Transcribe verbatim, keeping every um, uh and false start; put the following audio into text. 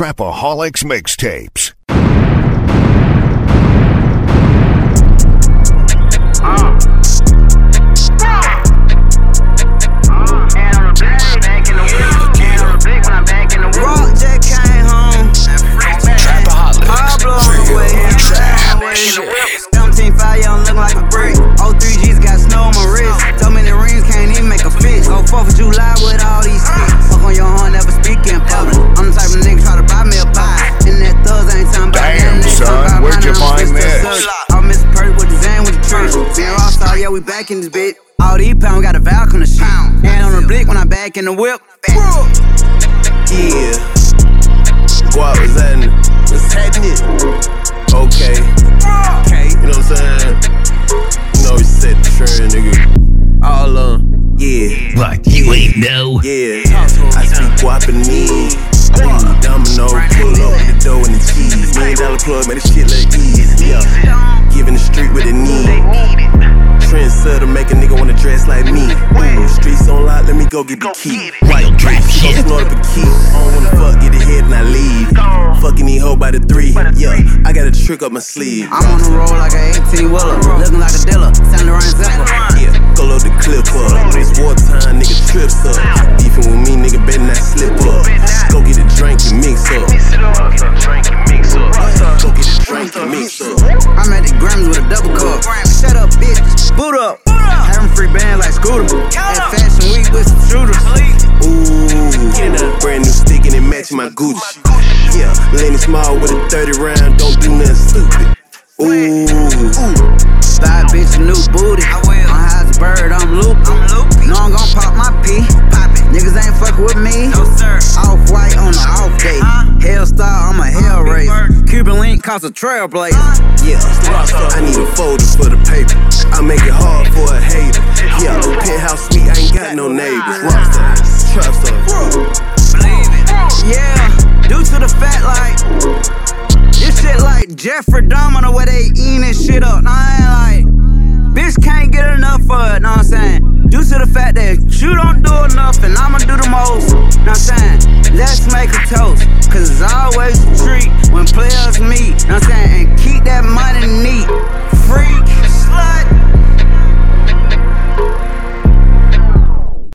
Trapaholics Mixtapes. Uh. Rock just came home. Trapaholics. Pablo on the way. seventeen five, yeah, I'm looking like a brick. oh three G's got snow on my wrist. So many rings, can't even make a fist. Go fourth of July with all these sticks. Fuck on your horn, never speak in public. I'm the type of nigga try to buy me a pie. And that thugs ain't talking about that. Damn, son, where'd you find this? I'm Mister Purdy with the Zan with the church. Being raw star, yeah, we back in this bitch. All these pounds got a valve on the shit. Hand on the blick when I back in the whip. Yeah. Guap was happening. What's happening? Okay. Okay. You know what I'm saying? You know we set the trend, nigga. All on. Yeah. What, you ain't know? Yeah. I speak Guapanese. Ooh, domino. Pull up with the dough and the cheese. Million dollar plug, man, this shit like easy. Yeah. Giving the street with a need. Trendsetter, make a nigga wanna dress like me. Ooh, streets on lock, let me go get the key. White dress, go snort up a key. I don't wanna fuck, get ahead and I leave. Fucking these hoe by the three. Yeah, I got a trick up my sleeve. I'm on the road like an eighteen wheeler, looking like a dealer, Saint Laurent Zephyr. Yeah, go load the clip up. It's wartime, nigga trips up. Beefing with me, nigga, better not slip up. Go get a drink and mix up. Go get a drink and mix up. I'm at the Grammys with a double cup. Shut up, bitch. Boot up. Having free band like Scooter. At Fashion Week with some shooters. Ooh, brand new stick and it match my Gucci. Yeah, Lenny Small with a thirty round, don't do nothing stupid. Ooh, Buy a bitch a new booty. I'm high as a bird, I'm loopy. No, I'm gon' pop my pee. Niggas ain't fuckin' with me. No sir. Off white on the off day. Hellstar, I'm a hell raiser. Cuban link cost a trailblazer. Yeah, I need a folder for the paper. I make it hard for a hater. Yeah, penthouse suite, I ain't got no neighbors. Rockstar, trap star. Yeah, due to the fact like this shit like Jeffrey Dahmer, the way they eating this shit up. Nah, I ain't like bitch can't get enough of it. Know what I'm saying? Due to the fact that you don't do enough and I'ma do the most. Know what I'm saying? Let's make a toast, cause it's always